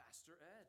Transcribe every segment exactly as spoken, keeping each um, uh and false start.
Pastor Ed.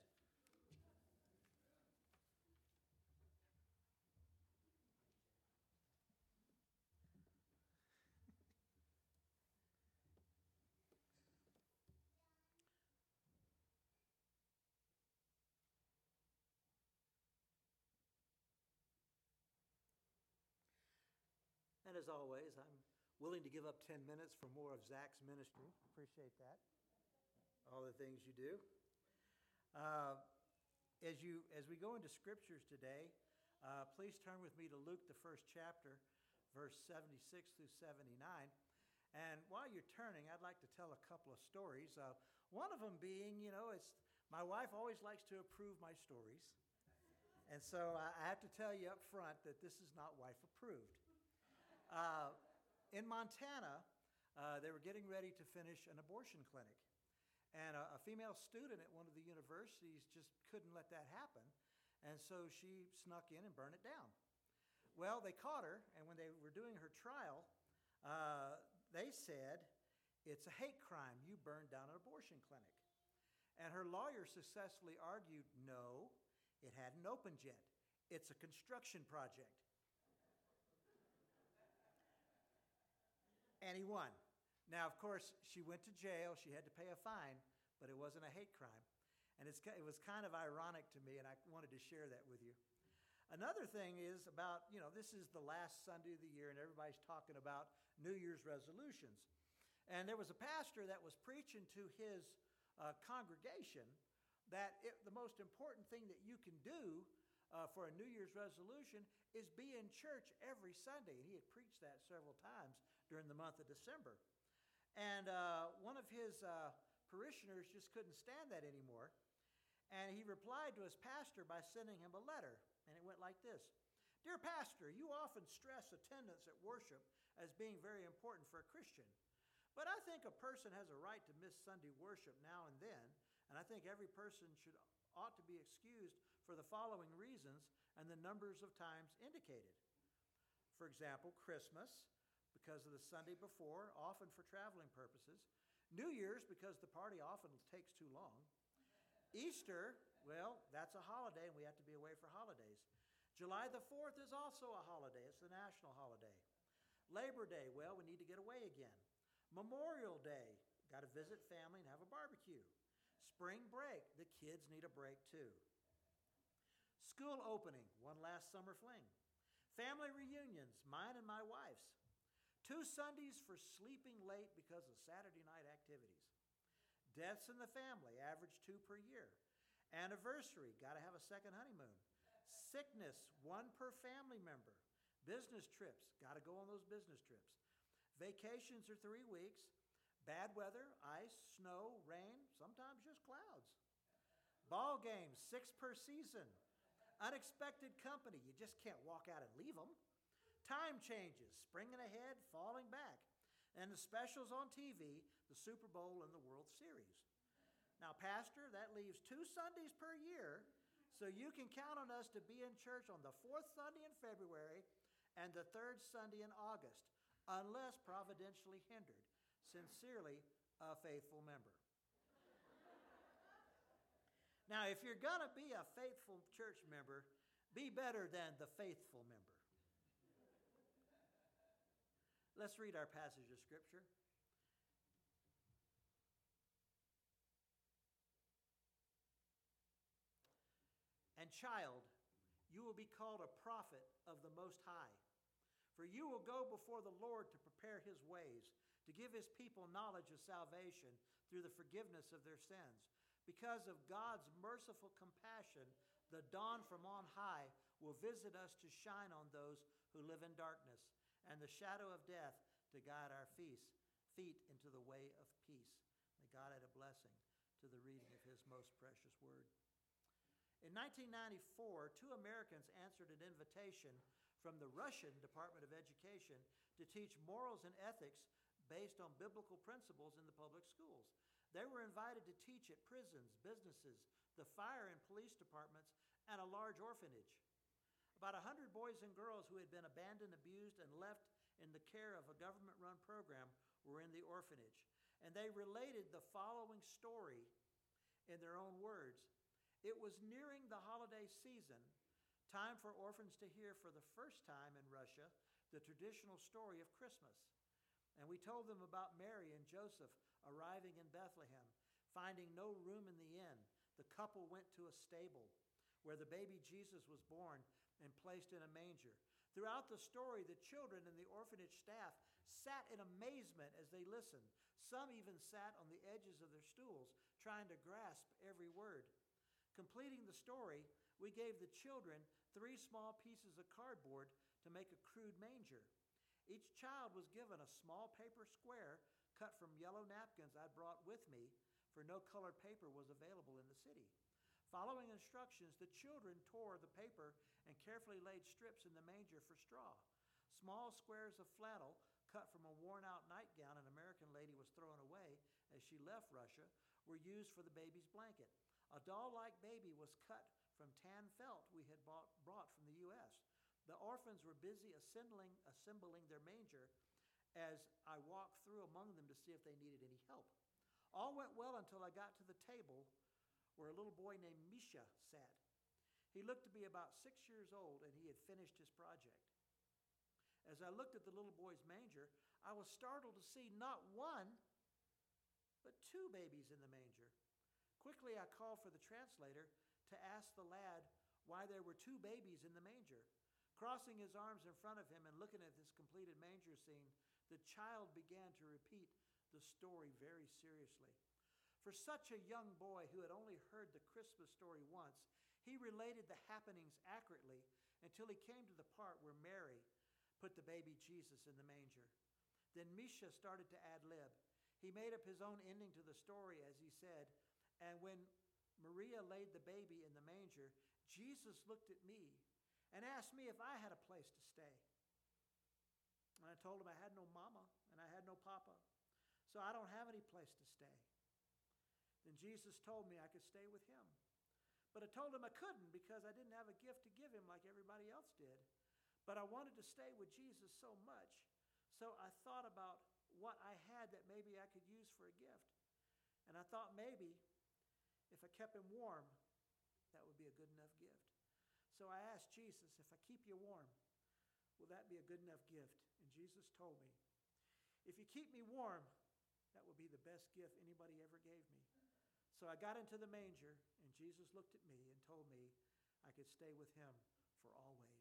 And as always, I'm willing to give up ten minutes for more of Zach's ministry. Appreciate that. All the things you do. Uh, as you as we go into scriptures today, uh, please turn with me to Luke, the first chapter, verse seventy-six through seventy-nine. And while you're turning, I'd like to tell a couple of stories. Uh, one of them being, you know, it's my wife always likes to approve my stories. And so I have to tell you up front that this is not wife approved. Uh, in Montana, uh, they were getting ready to finish an abortion clinic. And a, a female student at one of the universities just couldn't let that happen. And so she snuck in and burned it down. Well, they caught her, and when they were doing her trial, uh, they said, it's a hate crime. You burned down an abortion clinic. And her lawyer successfully argued, no, it hadn't opened yet. It's a construction project. And he won. Now, of course, she went to jail. She had to pay a fine, but it wasn't a hate crime. And it's, it was kind of ironic to me, and I wanted to share that with you. Another thing is about, you know, this is the last Sunday of the year, and everybody's talking about New Year's resolutions. And there was a pastor that was preaching to his uh, congregation that it, the most important thing that you can do Uh, for a New Year's resolution is be in church every Sunday. And he had preached that several times during the month of December. And uh, one of his uh, parishioners just couldn't stand that anymore. And he replied to his pastor by sending him a letter. And it went like this. Dear pastor, you often stress attendance at worship as being very important for a Christian. But I think a person has a right to miss Sunday worship now and then. And I think every person should ought to be excused for the following reasons and the numbers of times indicated. For example, Christmas, because of the Sunday before, often for traveling purposes. New Year's, because the party often takes too long. Easter, well, that's a holiday, and we have to be away for holidays. July the fourth is also a holiday. It's the national holiday. Labor Day, well, we need to get away again. Memorial Day, got to visit family and have a barbecue. Spring break, the kids need a break too. School opening, one last summer fling. Family reunions, mine and my wife's. Two Sundays for sleeping late because of Saturday night activities. Deaths in the family, average two per year. Anniversary, got to have a second honeymoon. Sickness, one per family member. Business trips, got to go on those business trips. Vacations are three weeks. Bad weather, ice, snow, rain, sometimes just clouds. Ball games, six per season. Unexpected company, you just can't walk out and leave them. Time changes, springing ahead, falling back. And the specials on T V, the Super Bowl and the World Series. Now, Pastor, that leaves two Sundays per year, so you can count on us to be in church on the fourth Sunday in February and the third Sunday in August, unless providentially hindered. Sincerely, a faithful member. Now, if you're going to be a faithful church member, be better than the faithful member. Let's read our passage of Scripture. And child, you will be called a prophet of the Most High. For you will go before the Lord to prepare his ways, to give his people knowledge of salvation through the forgiveness of their sins. Because of God's merciful compassion, the dawn from on high will visit us to shine on those who live in darkness, and the shadow of death to guide our feet into the way of peace. May God add a blessing to the reading of his most precious word. In nineteen ninety-four, two Americans answered an invitation from the Russian Department of Education to teach morals and ethics based on biblical principles in the public schools. They were invited to teach at prisons, businesses, the fire and police departments, and a large orphanage. About one hundred boys and girls who had been abandoned, abused, and left in the care of a government-run program were in the orphanage. And they related the following story in in their own words. It was nearing the holiday season, time for orphans to hear for the first time in Russia the traditional story of Christmas. And we told them about Mary and Joseph arriving in Bethlehem, finding no room in the inn. The couple went to a stable where the baby Jesus was born and placed in a manger. Throughout the story, the children and the orphanage staff sat in amazement as they listened. Some even sat on the edges of their stools, trying to grasp every word. Completing the story, we gave the children three small pieces of cardboard to make a crude manger. Each child was given a small paper square cut from yellow napkins I brought with me, for no colored paper was available in the city. Following instructions, the children tore the paper and carefully laid strips in the manger for straw. Small squares of flannel cut from a worn-out nightgown an American lady was throwing away as she left Russia were used for the baby's blanket. A doll-like baby was cut from tan felt we had bought, brought from the U S. The orphans were busy assembling, assembling their manger as I walked through among them to see if they needed any help. All went well until I got to the table where a little boy named Misha sat. He looked to be about six years old, and he had finished his project. As I looked at the little boy's manger, I was startled to see not one, but two babies in the manger. Quickly, I called for the translator to ask the lad why there were two babies in the manger. Crossing his arms in front of him and looking at this completed manger scene, the child began to repeat the story very seriously. For such a young boy who had only heard the Christmas story once, he related the happenings accurately until he came to the part where Mary put the baby Jesus in the manger. Then Misha started to ad-lib. He made up his own ending to the story, as he said, and when Maria laid the baby in the manger, Jesus looked at me and asked me if I had a place to stay. And I told him I had no mama and I had no papa, so I don't have any place to stay. Then Jesus told me I could stay with him. But I told him I couldn't because I didn't have a gift to give him like everybody else did. But I wanted to stay with Jesus so much, so I thought about what I had that maybe I could use for a gift. And I thought maybe if I kept him warm, that would be a good enough gift. So I asked Jesus, if I keep you warm, will that be a good enough gift? And Jesus told me, if you keep me warm, that will be the best gift anybody ever gave me. So I got into the manger, and Jesus looked at me and told me I could stay with him for always.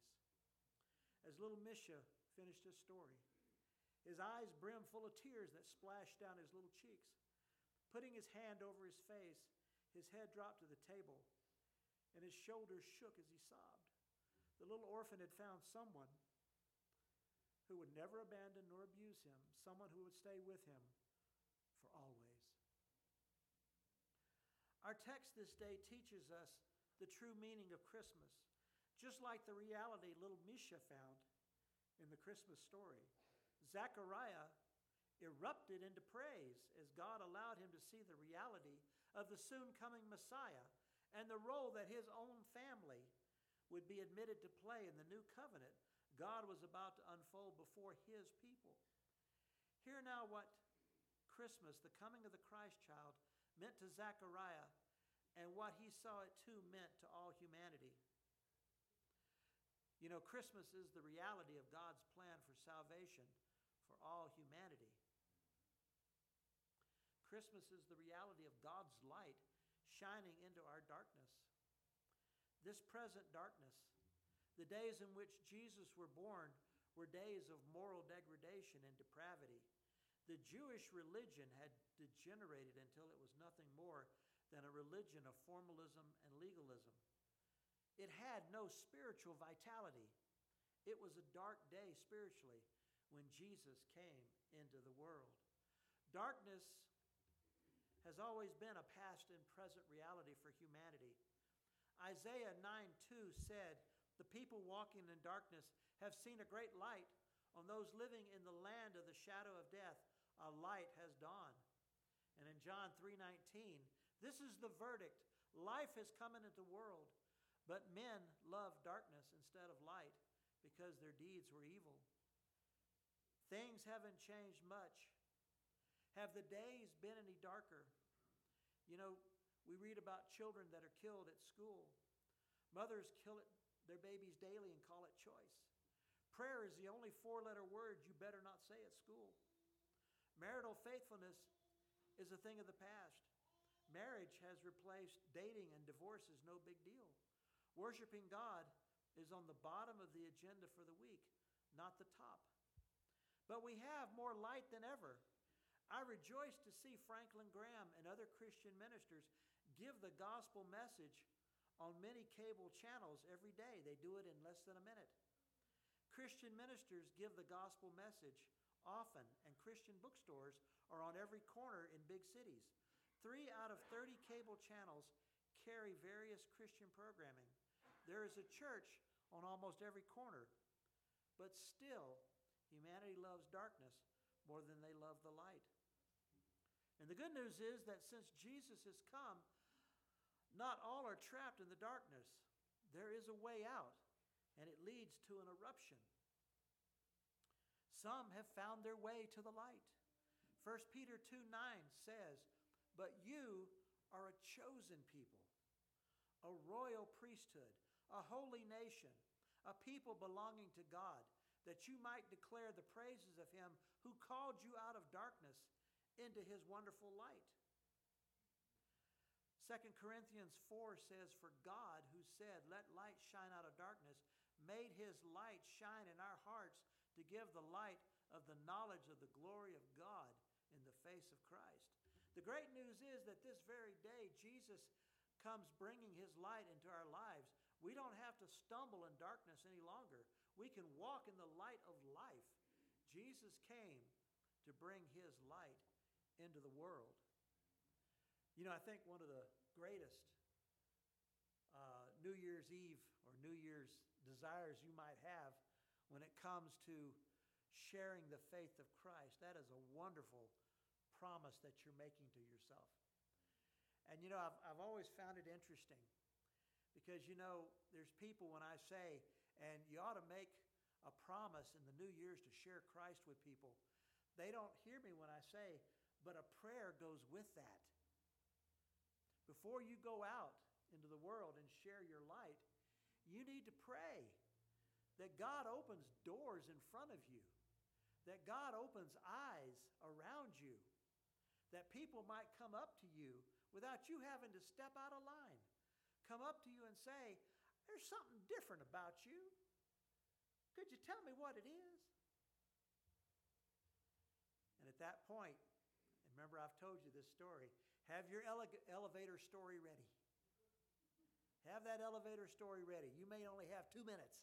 As little Misha finished his story, his eyes brimmed full of tears that splashed down his little cheeks. Putting his hand over his face, his head dropped to the table, and his shoulders shook as he sobbed. The little orphan had found someone who would never abandon nor abuse him, someone who would stay with him for always. Our text this day teaches us the true meaning of Christmas, just like the reality little Misha found in the Christmas story. Zechariah erupted into praise as God allowed him to see the reality of the soon-coming Messiah and the role that his own family would be admitted to play in the new covenant God was about to unfold before his people. Hear now what Christmas, the coming of the Christ child, meant to Zechariah and what he saw it too meant to all humanity. You know, Christmas is the reality of God's plan for salvation for all humanity. Christmas is the reality of God's light shining into our darkness. This present darkness, the days in which Jesus were born, were days of moral degradation and depravity. The Jewish religion had degenerated until it was nothing more than a religion of formalism and legalism. It had no spiritual vitality. It was a dark day spiritually when Jesus came into the world. Darkness has always been a past and present reality for humanity. Isaiah nine two said, "The people walking in darkness have seen a great light. On those living in the land of the shadow of death, a light has dawned." And in John three nineteen, "This is the verdict. Life has come into the world, but men loved darkness instead of light because their deeds were evil." Things haven't changed much. Have the days been any darker? You know, We read about children that are killed at school. Mothers kill it, their babies daily and call it choice. Prayer is the only four-letter word you better not say at school. Marital faithfulness is a thing of the past. Marriage has replaced dating, and divorce is no big deal. Worshiping God is on the bottom of the agenda for the week, not the top. But we have more light than ever. I rejoice to see Franklin Graham and other Christian ministers give the gospel message on many cable channels every day. They do it in less than a minute. Christian ministers give the gospel message often, and Christian bookstores are on every corner in big cities. Three out of thirty cable channels carry various Christian programming. There is a church on almost every corner, but still, humanity loves darkness more than they love the light. And the good news is that since Jesus has come, not all are trapped in the darkness. There is a way out, and it leads to an eruption. Some have found their way to the light. First Peter two nine says, "But you are a chosen people, a royal priesthood, a holy nation, a people belonging to God, that you might declare the praises of him who called you out of darkness into his wonderful light." Second Corinthians four says, "For God, who said, 'Let light shine out of darkness,' made his light shine in our hearts to give the light of the knowledge of the glory of God in the face of Christ." The great news is that this very day, Jesus comes bringing his light into our lives. We don't have to stumble in darkness any longer. We can walk in the light of life. Jesus came to bring his light into the world. You know, I think one of the greatest uh, New Year's Eve or New Year's desires you might have when it comes to sharing the faith of Christ, that is a wonderful promise that you're making to yourself. And you know, I've, I've always found it interesting because, you know, there's people when I say, and you ought to make a promise in the New Year's to share Christ with people, they don't hear me when I say, but a prayer goes with that. Before you go out into the world and share your light, you need to pray that God opens doors in front of you, that God opens eyes around you, that people might come up to you without you having to step out of line, come up to you and say, "There's something different about you. Could you tell me what it is?" And at that point, and remember I've told you this story, have your ele- elevator story ready. Have that elevator story ready. You may only have two minutes.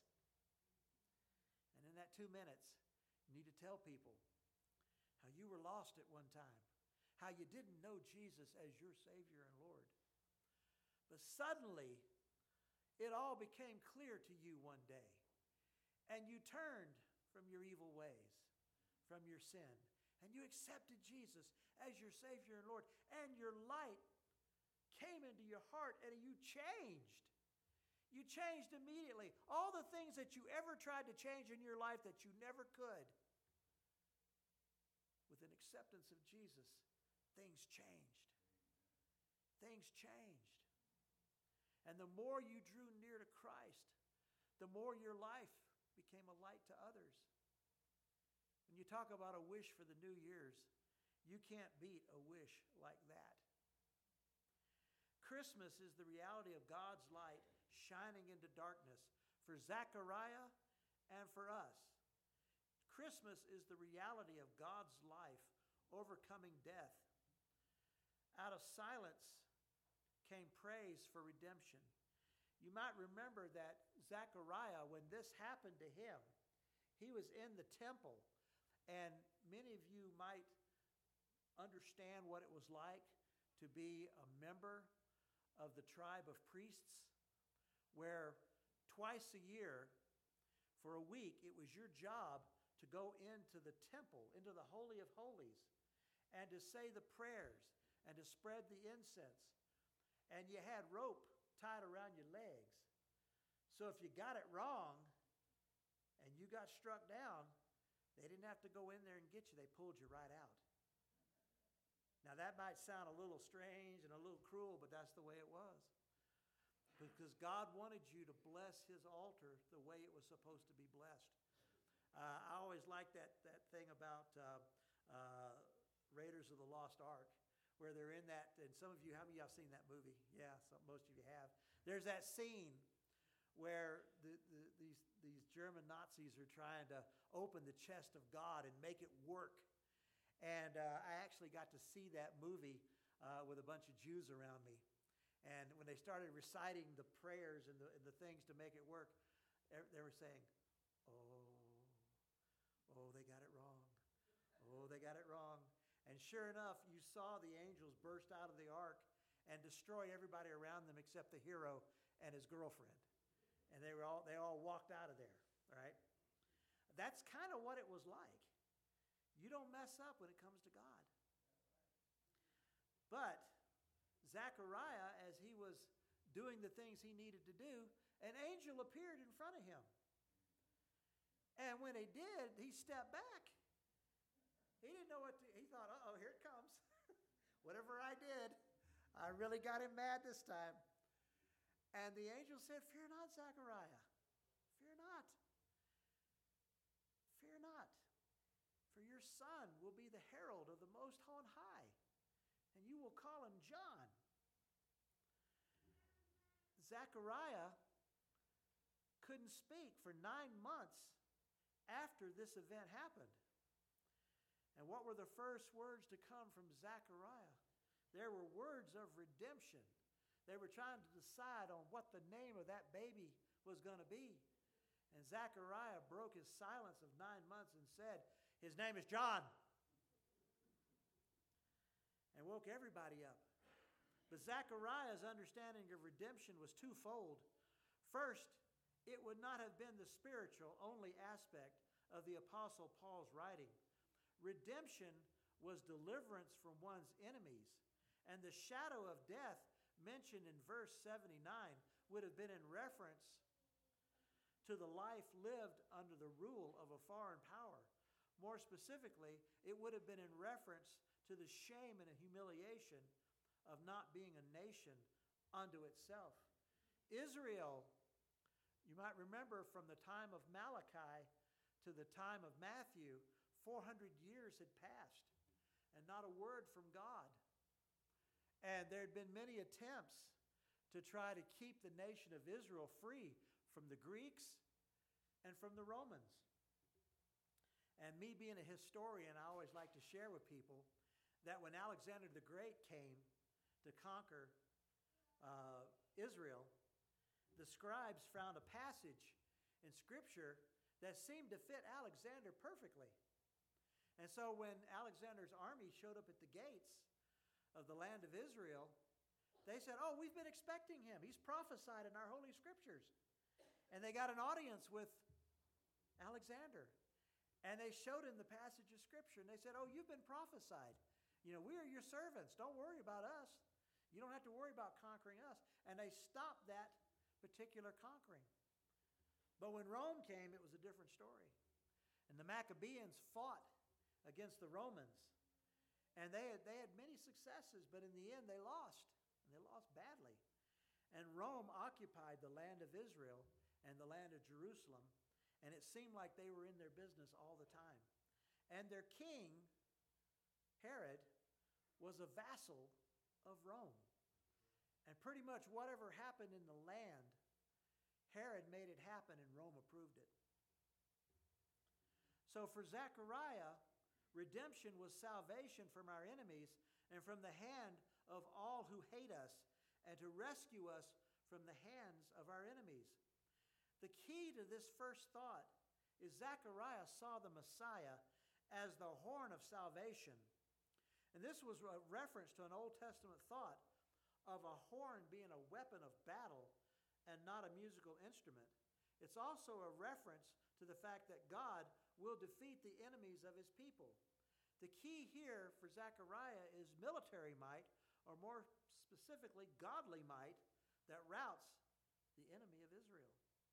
And in that two minutes, you need to tell people how you were lost at one time, how you didn't know Jesus as your Savior and Lord. But suddenly, it all became clear to you one day, and you turned from your evil ways, from your sin, and you accepted Jesus as your Savior and Lord, and your light came into your heart, and you changed. You changed immediately. All the things that you ever tried to change in your life that you never could, with an acceptance of Jesus, things changed. Things changed. And the more you drew near to Christ, the more your life became a light to others. When you talk about a wish for the New Year's, you can't beat a wish like that. Christmas is the reality of God's light shining into darkness for Zechariah and for us. Christmas is the reality of God's life overcoming death. Out of silence came praise for redemption. You might remember that Zechariah, when this happened to him, he was in the temple, and many of you might understand what it was like to be a member of the tribe of priests, where twice a year, for a week, it was your job to go into the temple, into the Holy of Holies, and to say the prayers and to spread the incense. And you had rope tied around your legs. So if you got it wrong and you got struck down, they didn't have to go in there and get you. They pulled you right out. Now, that might sound a little strange and a little cruel, but that's the way it was. Because God wanted you to bless his altar the way it was supposed to be blessed. Uh, I always like that, that thing about uh, uh, Raiders of the Lost Ark, where they're in that, and some of you, how many of you have seen that movie? Yeah, some, most of you have. There's that scene where the, the, these, these German Nazis are trying to open the chest of God and make it work. And uh, I actually got to see that movie uh, with a bunch of Jews around me. And when they started reciting the prayers and the, and the things to make it work, they were saying, oh, oh, they got it wrong. Oh, they got it wrong. And sure enough, you saw the angels burst out of the ark and destroy everybody around them except the hero and his girlfriend. And they were all they all walked out of there, all right? That's kind of what it was like. You don't mess up when it comes to God. But Zechariah, as he was doing the things he needed to do, an angel appeared in front of him. And when he did, he stepped back. He didn't know what to, he thought, uh-oh, here it comes. Whatever I did, I really got him mad this time. And the angel said, fear not, Zechariah. Fear not. Fear not. For your son will be the herald of the Most On High, and you will call him John. Zechariah couldn't speak for nine months after this event happened. And what were the first words to come from Zechariah? There were words of redemption. They were trying to decide on what the name of that baby was going to be. And Zechariah broke his silence of nine months and said, his name is John. And woke everybody up. But Zechariah's understanding of redemption was twofold. First, it would not have been the spiritual only aspect of the Apostle Paul's writing. Redemption was deliverance from one's enemies. And the shadow of death mentioned in verse seventy-nine would have been in reference to the life lived under the rule of a foreign power. More specifically, it would have been in reference to the shame and humiliation of not being a nation unto itself. Israel, you might remember from the time of Malachi to the time of Matthew, four hundred years had passed and not a word from God. And there had been many attempts to try to keep the nation of Israel free from the Greeks and from the Romans. And me being a historian, I always like to share with people that when Alexander the Great came to conquer uh, Israel, the scribes found a passage in Scripture that seemed to fit Alexander perfectly. And so when Alexander's army showed up at the gates of the land of Israel, they said, oh, we've been expecting him. He's prophesied in our Holy Scriptures. And they got an audience with Alexander. And they showed him the passage of Scripture. And they said, oh, you've been prophesied. You know, we are your servants. Don't worry about us. You don't have to worry about conquering us. And they stopped that particular conquering. But when Rome came, it was a different story. And the Maccabees fought against the Romans. And they had, they had many successes, but in the end they lost. And they lost badly. And Rome occupied the land of Israel and the land of Jerusalem. And it seemed like they were in their business all the time. And their king, Herod, was a vassal of Rome. And pretty much whatever happened in the land, Herod made it happen and Rome approved it. So for Zechariah, redemption was salvation from our enemies and from the hand of all who hate us, and to rescue us from the hands of our enemies. The key to this first thought is Zechariah saw the Messiah as the horn of salvation. And this was a reference to an Old Testament thought of a horn being a weapon of battle and not a musical instrument. It's also a reference to the fact that God will defeat the enemies of his people. The key here for Zechariah is military might, or more specifically, godly might that routs the enemy of Israel.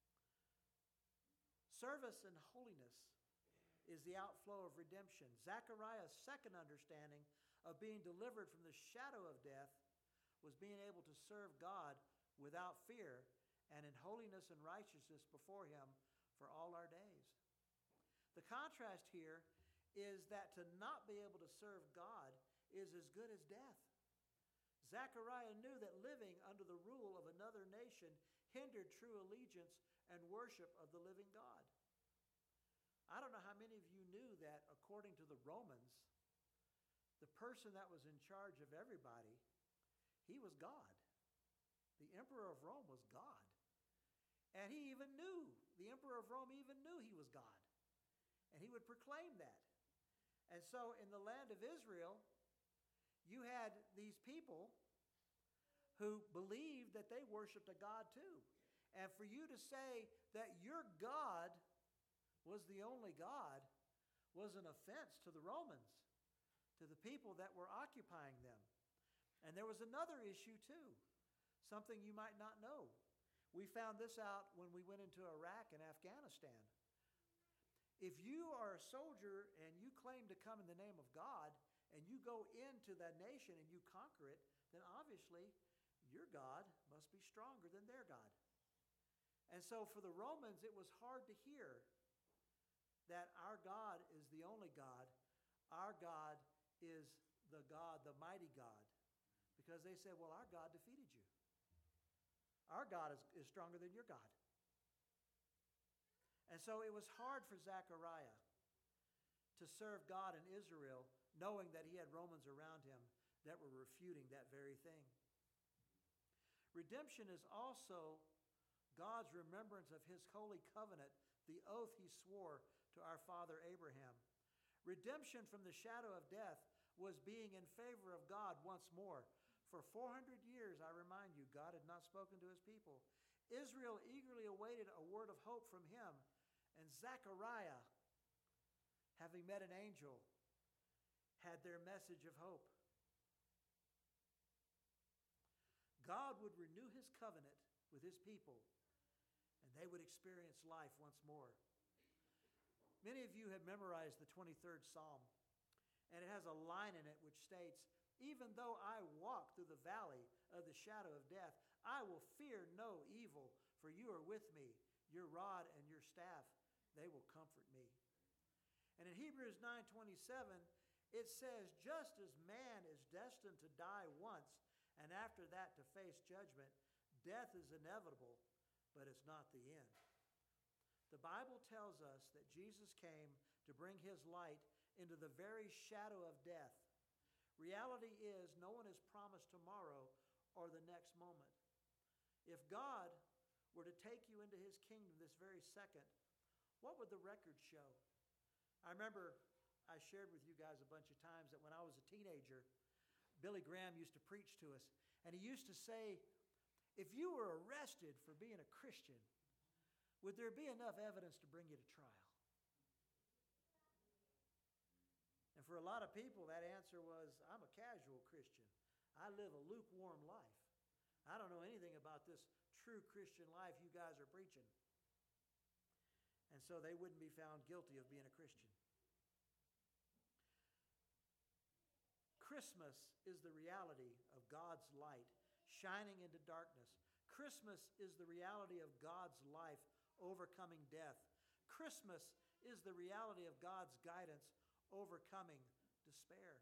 Service and holiness is the outflow of redemption. Zechariah's second understanding of being delivered from the shadow of death was being able to serve God without fear and in holiness and righteousness before Him for all our days. The contrast here is that to not be able to serve God is as good as death. Zechariah knew that living under the rule of another nation hindered true allegiance and worship of the living God. I don't know how many of you knew that according to the Romans, the person that was in charge of everybody, he was God. The emperor of Rome was God. And he even knew, the emperor of Rome even knew he was God. And he would proclaim that. And so in the land of Israel, you had these people who believed that they worshiped a God too. And for you to say that your God was the only God was an offense to the Romans, to the people that were occupying them. And there was another issue too, something you might not know. We found this out when we went into Iraq and Afghanistan. If you are a soldier and you claim to come in the name of God and you go into that nation and you conquer it, then obviously your God must be stronger than their God. And so for the Romans, it was hard to hear that our God is the only God. Our God is the God, the mighty God. Because they said, well, our God defeated you. Our God is, is stronger than your God. And so it was hard for Zechariah to serve God in Israel, knowing that he had Romans around him that were refuting that very thing. Redemption is also God's remembrance of his holy covenant, the oath he swore to our father Abraham. Redemption from the shadow of death was being in favor of God once more. For four hundred years, I remind you, God had not spoken to his people. Israel eagerly awaited a word of hope from him, and Zechariah, having met an angel, had their message of hope. God would renew his covenant with his people, and they would experience life once more. Many of you have memorized the twenty-third Psalm, and it has a line in it which states, even though I walk through the valley of the shadow of death, I will fear no evil, for you are with me. Your rod and your staff, they will comfort me. And in Hebrews nine twenty-seven, it says, just as man is destined to die once, and after that to face judgment, death is inevitable, but it's not the end. The Bible tells us that Jesus came to bring his light into the very shadow of death. Reality is, no one is promised tomorrow or the next moment. If God were to take you into his kingdom this very second, what would the record show? I remember I shared with you guys a bunch of times that when I was a teenager, Billy Graham used to preach to us, and he used to say, if you were arrested for being a Christian, would there be enough evidence to bring you to trial? And for a lot of people, that answer was, I'm a casual Christian. I live a lukewarm life. I don't know anything about this true Christian life you guys are preaching. And so they wouldn't be found guilty of being a Christian. Christmas is the reality of God's light shining into darkness. Christmas is the reality of God's life overcoming death. Christmas is the reality of God's guidance overcoming despair.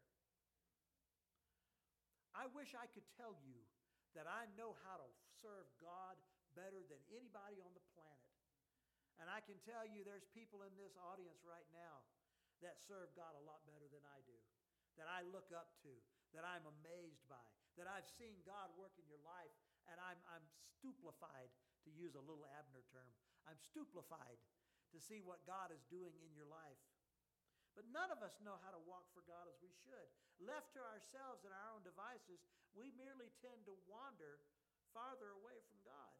I wish I could tell you that I know how to serve God better than anybody on the planet. And I can tell you there's people in this audience right now that serve God a lot better than I do, that I look up to, that I'm amazed by, that I've seen God work in your life, and I'm, I'm stupefied, to use a little Abner term. I'm stupefied to see what God is doing in your life. But none of us know how to walk for God as we should. Left to ourselves and our own devices, we merely tend to wander farther away from God.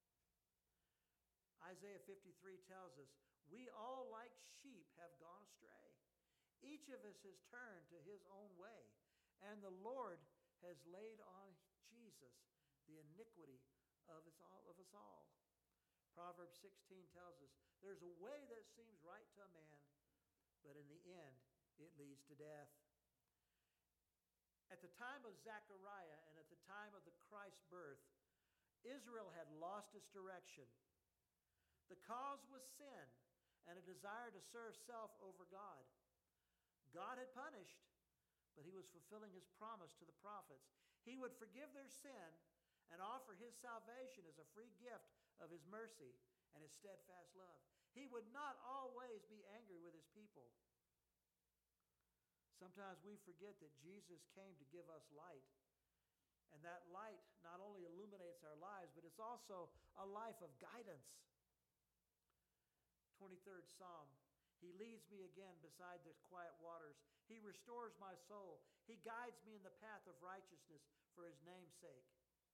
Isaiah fifty-three tells us, we all like sheep have gone astray. Each of us has turned to his own way, and the Lord has laid on Jesus the iniquity of us all. Of us all. Proverbs sixteen tells us, there's a way that seems right to a man, but in the end, it leads to death. At the time of Zechariah and at the time of the Christ's birth, Israel had lost its direction. The cause was sin and a desire to serve self over God. God had punished, but he was fulfilling his promise to the prophets. He would forgive their sin and offer his salvation as a free gift of his mercy and his steadfast love. He would not always be angry with his people. Sometimes we forget that Jesus came to give us light. And that light not only illuminates our lives, but it's also a life of guidance. twenty-third Psalm. He leads me again beside the quiet waters. He restores my soul. He guides me in the path of righteousness for his name's sake.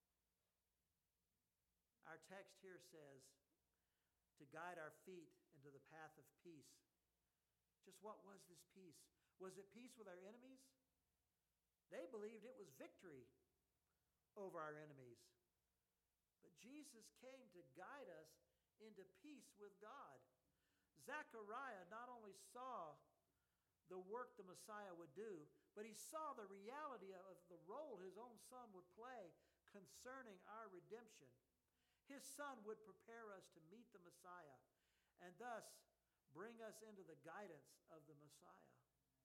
Our text here says, to guide our feet into the path of peace. Just what was this peace? Was it peace with our enemies? They believed it was victory over our enemies. But Jesus came to guide us into peace with God. Zechariah not only saw the work the Messiah would do, but he saw the reality of the role his own son would play concerning our redemption. His son would prepare us to meet the Messiah and thus bring us into the guidance of the Messiah.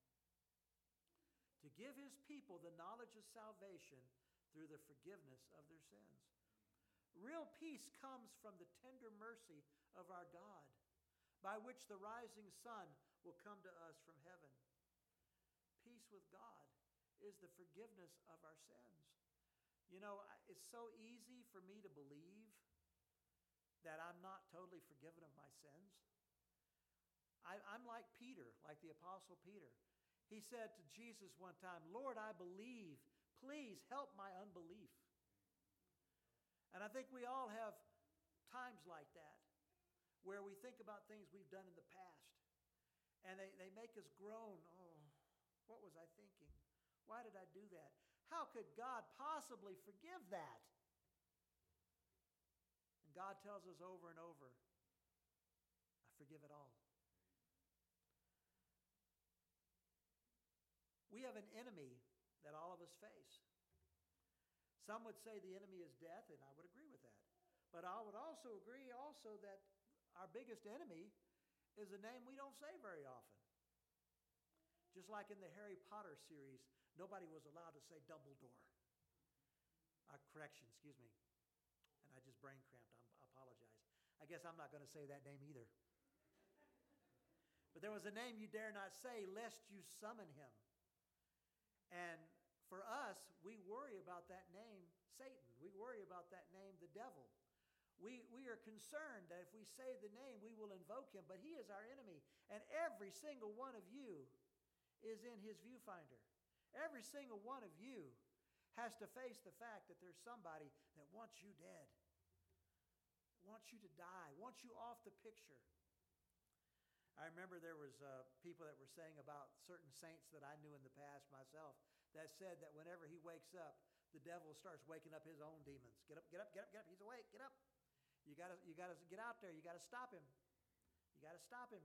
To give his people the knowledge of salvation through the forgiveness of their sins. Real peace comes from the tender mercy of our God, by which the rising sun will come to us from heaven. Peace with God is the forgiveness of our sins. You know, it's so easy for me to believe that I'm not totally forgiven of my sins. I, I'm like Peter, like the Apostle Peter. He said to Jesus one time, Lord, I believe. Please help my unbelief. And I think we all have times like that where we think about things we've done in the past. And they, they make us groan. Oh, what was I thinking? Why did I do that? How could God possibly forgive that? And God tells us over and over, I forgive it all. We have an enemy that all of us face. Some would say the enemy is death, and I would agree with that. But I would also agree also that our biggest enemy is a name we don't say very often. Just like in the Harry Potter series, nobody was allowed to say Dumbledore. Uh, correction, excuse me. And I just brain cramped. I'm, I apologize. I guess I'm not going to say that name either. But there was a name you dare not say, lest you summon him. And for us, we worry about that name, Satan. We worry about that name, the devil. We, we are concerned that if we say the name, we will invoke him, but he is our enemy. And every single one of you is in his viewfinder. Every single one of you has to face the fact that there's somebody that wants you dead, wants you to die, wants you off the picture. I remember there was uh, people that were saying about certain saints that I knew in the past myself that said that whenever he wakes up, the devil starts waking up his own demons. Get up, get up, get up, get up. He's awake. Get up. You gotta, you gotta get out there. You gotta stop him. You gotta stop him.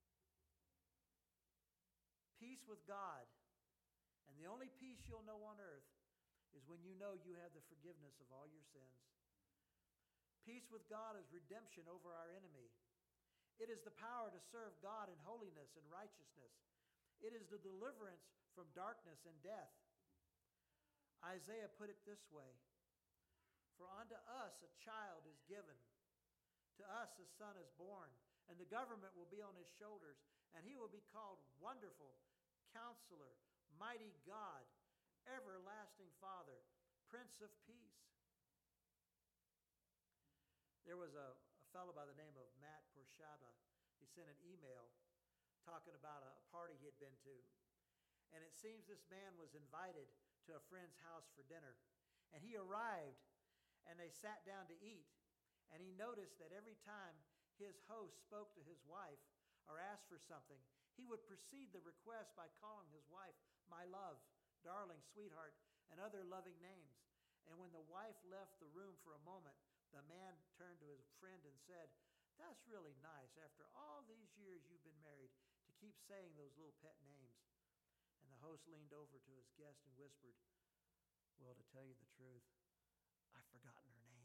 Peace with God. And the only peace you'll know on earth is when you know you have the forgiveness of all your sins. Peace with God is redemption over our enemy. It is the power to serve God in holiness and righteousness. It is the deliverance from darkness and death. Isaiah put it this way, for unto us a child is given, to us a son is born, and the government will be on his shoulders, and he will be called Wonderful, Counselor, Mighty God, Everlasting Father, Prince of Peace. There was a, a fellow by the name of Matt Porshaba. He sent an email talking about a party he had been to. And it seems this man was invited to a friend's house for dinner. And he arrived, and they sat down to eat. And he noticed that every time his host spoke to his wife or asked for something, he would precede the request by calling his wife my love, darling, sweetheart, and other loving names. And when the wife left the room for a moment, the man turned to his friend and said, that's really nice, after all these years you've been married, to keep saying those little pet names. And And the host leaned over to his guest and whispered, "Well, to tell you the truth, I've forgotten her name."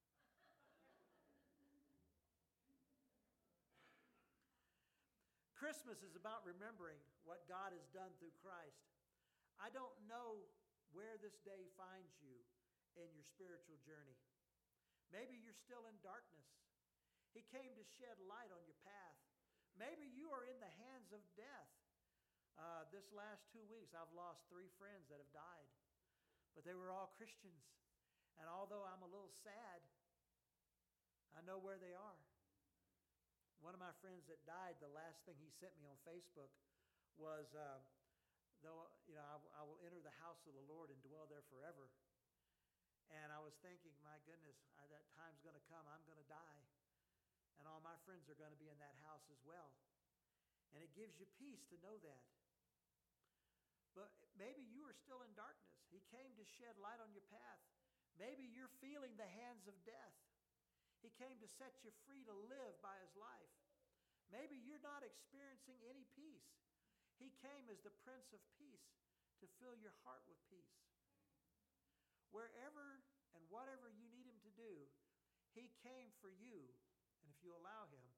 Christmas is about remembering what God has done through Christ. I don't know where this day finds you in your spiritual journey. Maybe you're still in darkness. He came to shed light on your path. Maybe you are in the hands of death. Uh, this last two weeks, I've lost three friends that have died, but they were all Christians. And although I'm a little sad, I know where they are. One of my friends that died, the last thing he sent me on Facebook was, uh, though, you know, I, I will enter the house of the Lord and dwell there forever. And I was thinking, my goodness, I, that time's going to come. I'm going to die. And all my friends are going to be in that house as well. And it gives you peace to know that. But maybe you are still in darkness. He came to shed light on your path. Maybe you're feeling the hands of death. He came to set you free to live by his life. Maybe you're not experiencing any peace. He came as the Prince of Peace to fill your heart with peace. Wherever and whatever you need him to do, he came for you. And if you allow him,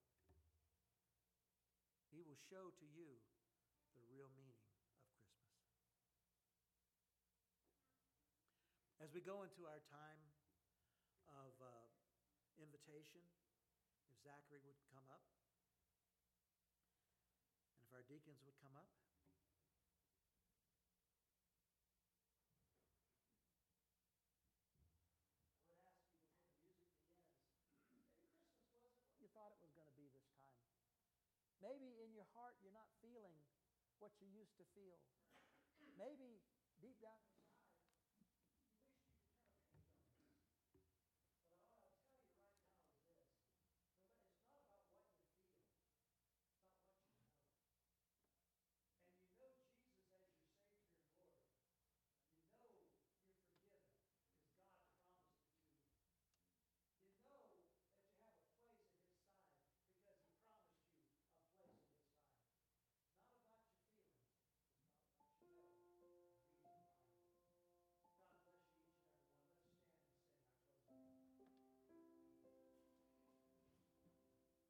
he will show to you the real meaning of Christmas. As we go into our time of uh, invitation, if Zachary would come up, and if our deacons would come up. I would ask you before the music begins, maybe Christmas wasn't what you thought it was going to be this time. Maybe in your heart you're not feeling what you used to feel. Maybe deep down